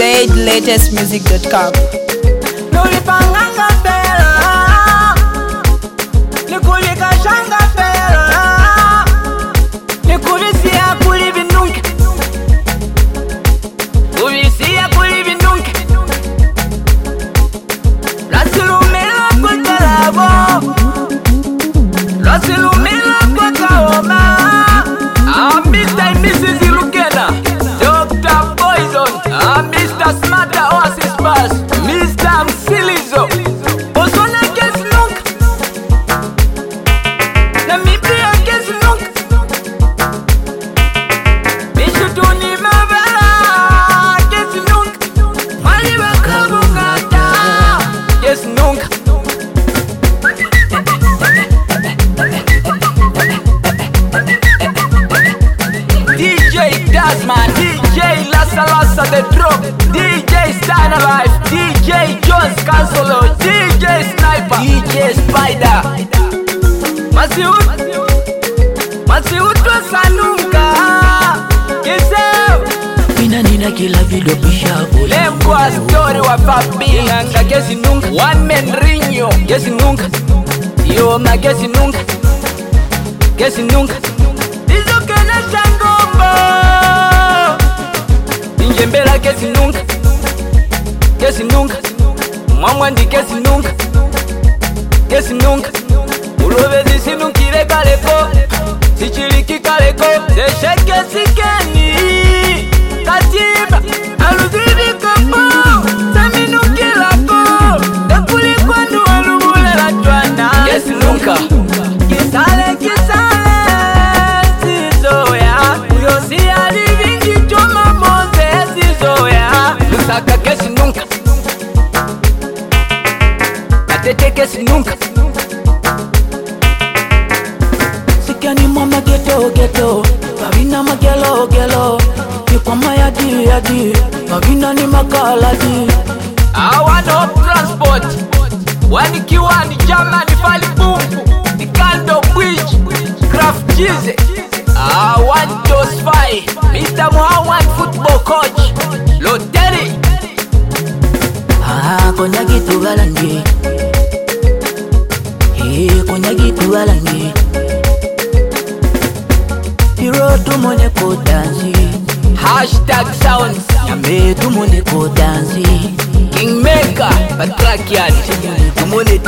ZLatestmusic.com. Nulipanganga pera, nikulika shanga pera, nikulisia kulivinunke, kulisia kulivinunke, lasilumila kwa karabo, lasilumila kwa kaoma. I'm Mr. and Mrs. Ilukena, Dr. Poison, I'm Mr. Smarter Oasis Bass, Mr. Msilizo, Osona Kesi Nunca, Namibia Kesi Nunca, Mishutuni Mavela Kesi Nunca, Maliba Kabungata Kesi Nunca. DJ Dasman, DJ Lassa Lassa the Drop, DJ Steiner Life, DJ Jones Cancelo, DJ Sniper, DJ Spider. Masiut Sanunka, Kiseo. Nina kila video pishabu Lembwa story wa papi Nanga Kesi Nunca, One Man Rinyo, Kesi Nunca, Yoma Kesi Nunca, Kesi Nunca. Izo kena changombo Injembela Kesi Nunca, Kesi Nunca, Mwamwandi Kesi Nunca, Kesi Nunca. Ulovezi sinukile kaleko, sichiliki kaleko, sesheke sikeni Katiba, aluzidi kapo, saminukilako, dekuli kwanu alubule la chwana. Kesi Nunca, kisale Lusaka Kesi Nunca, Atete Kesi Nunca. Sikani mama geto Kavina magelo Nikwama yadi Kavina ni makaladi Awa no transport Wanikiwa ni German Fali Bumbu Nikando Bridge Craft Cheese Awan Dos Fai Mr. Muhawan Football Coach Loteri Konyagi tugalangi Konyagi tugalangi Hero tumone kodansi Hashtag Sounds Yambe tumone kodansi Kingmaker Batrakian Tumone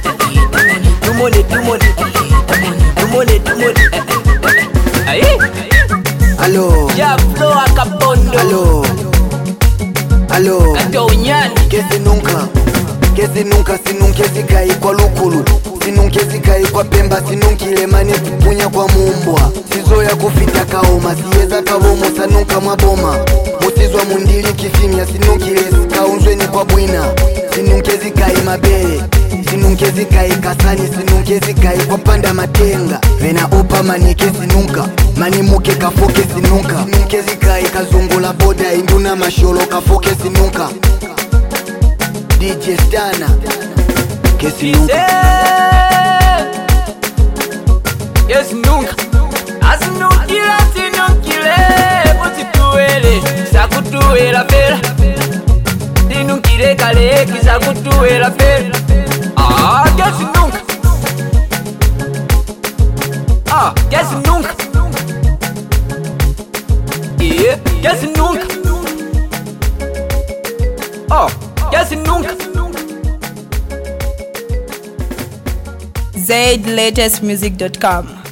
Aye Allo, Ya Flo Akabondo allo, Kato Unyani Kesi nunca, sinunkezi kai kwa lukulu, sinunkezi kai kwa pemba, sinunkile mani kupunya kwa mumbwa. Sizoya kufita kaoma, siyeza kabomo sanunka mwaboma. Musizwa mundili kifimya, sinunkile kaunzweni kwa bwina. Sinunkezi kai mabele, sinunkezi kai kasani, sinunkezi kai kwa panda matenga. Vena opa mani kesi nunca, mani muke kafoke sinunka. Sinunkezi kai kazungula boda, induna masholo kafoke sinunka. DJ Stana Kesi Nunca Kesi Nunca Asinukila sinukile Musituwele Sakutuwela fela Sinukile kaleki Sakutuwela fela Kesi Nunca Kesi Nunca Yeah, Kesi Nunca Kesi Nunca ZLatestmusic.com.